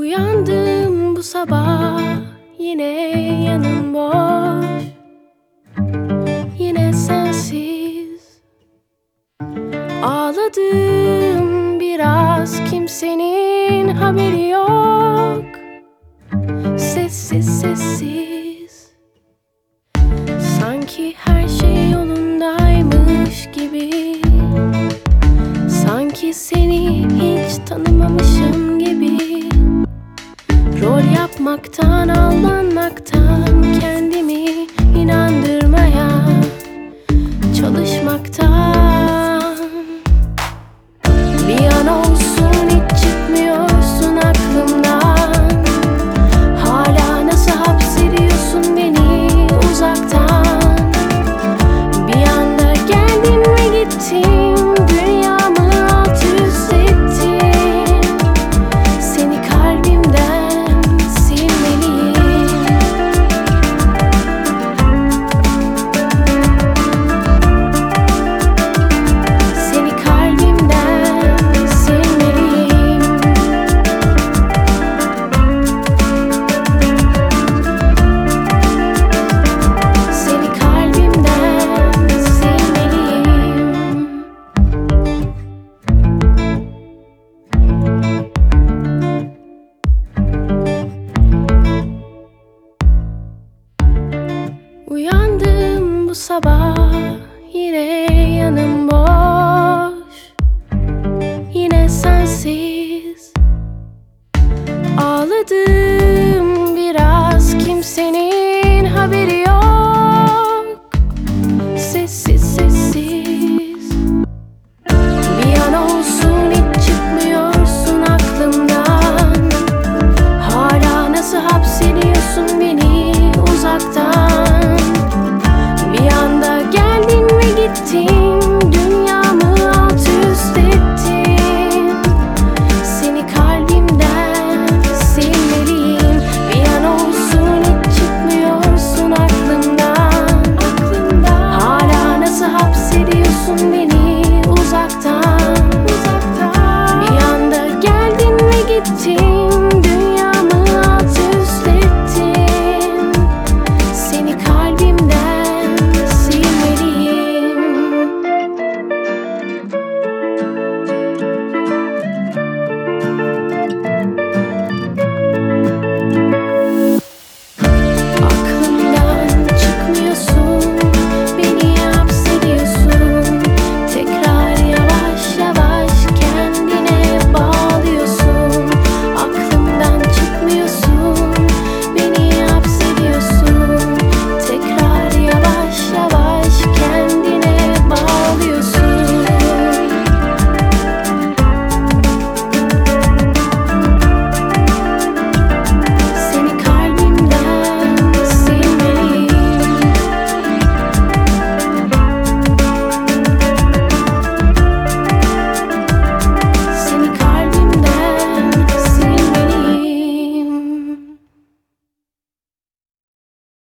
Uyandım bu sabah, yine yanım boş, yine sensiz. Ağladım biraz, kimsenin haberi yok. Sessiz sessiz, sanki her şey yolundaymış gibi. Sanki seni hiç tanımamışım gibi. Rol yapmaktan, aldanmaktan, kendimi inandırmaya çalışmaktan. Bir an olsun hiç çıkmıyorsun aklımdan. Hala nasıl hapsediyorsun beni uzaktan. Bir anda geldin ve gittin, dünyamı alt üst ettin. Seni kalbimden silmeliyim. Seni kalbimden silmeliyim. Seni kalbimden silmeliyim. Uyandım bu sabah, yine yanım boş, yine sensiz. Ağladım biraz, kimsenin